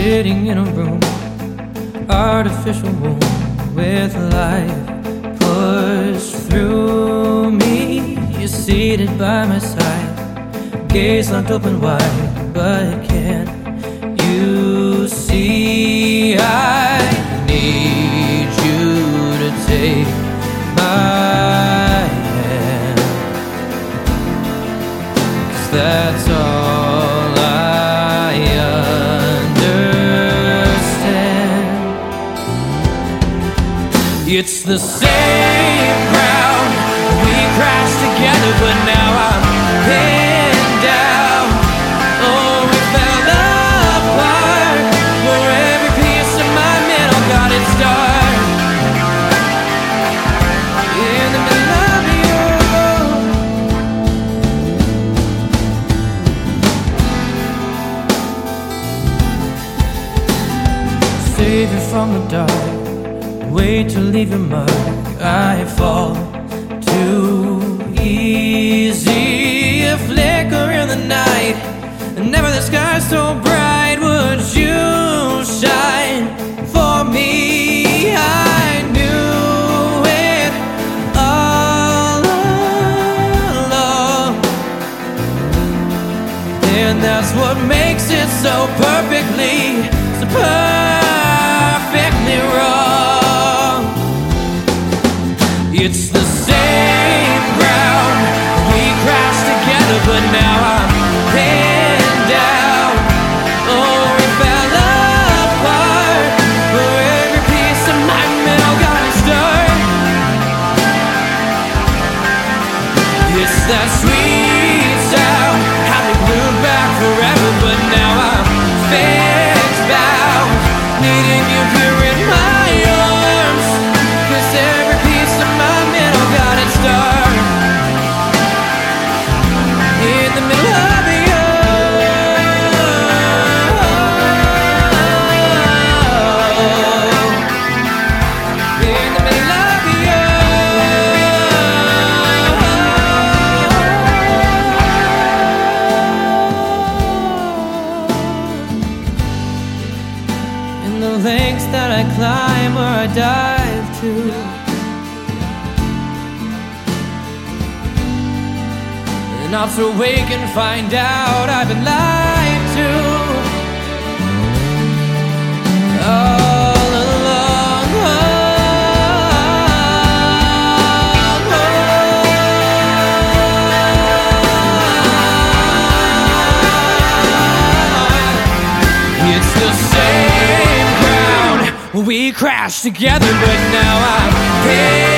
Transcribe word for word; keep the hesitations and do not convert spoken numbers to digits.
Sitting in a room, artificial womb, with life pushed through me. You're seated by my side, gaze locked open wide, but can't you see I need you to take my hand? 'Cause that's all I understand. It's the same ground we crashed together, but now I'm pinned down. Oh, we fell apart, where every piece of my middle got its start. In the middle of you, save you from the dark, wait to leave your mark. I fall too easy, a flicker in the night, and never the sky so bright. Would you shine for me? I knew it all along, and that's what makes it so perfectly, so perfectly wrong. It's the same ground we crashed together, but now I'm pinned down. Oh, we fell apart, where every piece of my middle got its start. It's that sweet sound, how we glued back forever, but now I'm fixed bound, needing you here in my arms. 'Cause every piece of my middle got its start. In the middle of you, in the middle of you. In the lengths that I climb, where I dive to, and I'll to wake and find out I've been lied to all along. It's the same ground we crashed together, but now I'm here.